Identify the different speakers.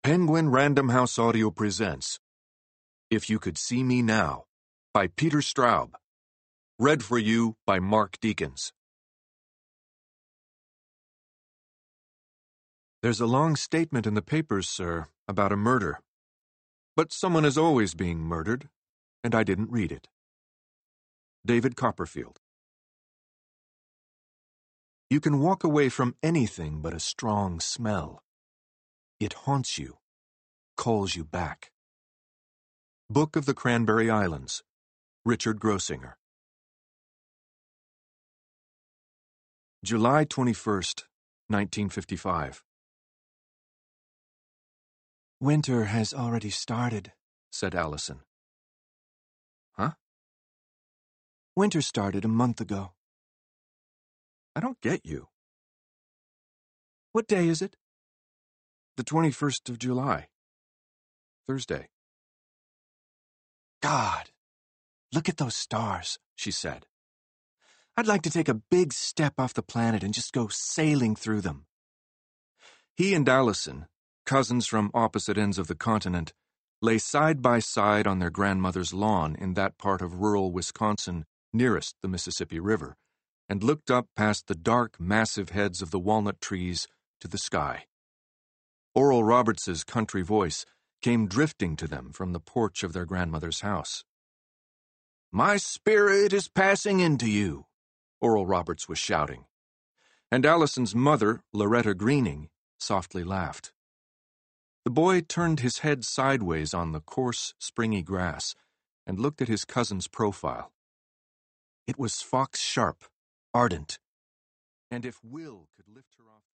Speaker 1: Penguin Random House Audio presents If You Could See Me Now by Peter Straub. Read for you by Mark Deakins. There's a long statement in the papers, sir, about a murder. But someone is always being murdered, and I didn't read it. David Copperfield. You can walk away from anything but a strong smell. It haunts you, calls you back. Book of the Cranberry Islands, Richard Grossinger. July 21st, 1955.
Speaker 2: Winter has already started,
Speaker 1: said Allison. Huh?
Speaker 2: Winter started a month ago.
Speaker 1: I don't get you.
Speaker 2: What day is it?
Speaker 1: The 21st of July. Thursday.
Speaker 2: God, look at those stars, she said. I'd like to take a big step off the planet and just go sailing through them.
Speaker 1: He and Allison, cousins from opposite ends of the continent, lay side by side on their grandmother's lawn in that part of rural Wisconsin nearest the Mississippi River, and looked up past the dark, massive heads of the walnut trees to the sky. Oral Roberts's country voice came drifting to them from the porch of their grandmother's house. "My spirit is passing into you," Oral Roberts was shouting. And Allison's mother, Loretta Greening, softly laughed. The boy turned his head sideways on the coarse, springy grass and looked at his cousin's profile. It was Fox Sharp, ardent, and if Will could lift her off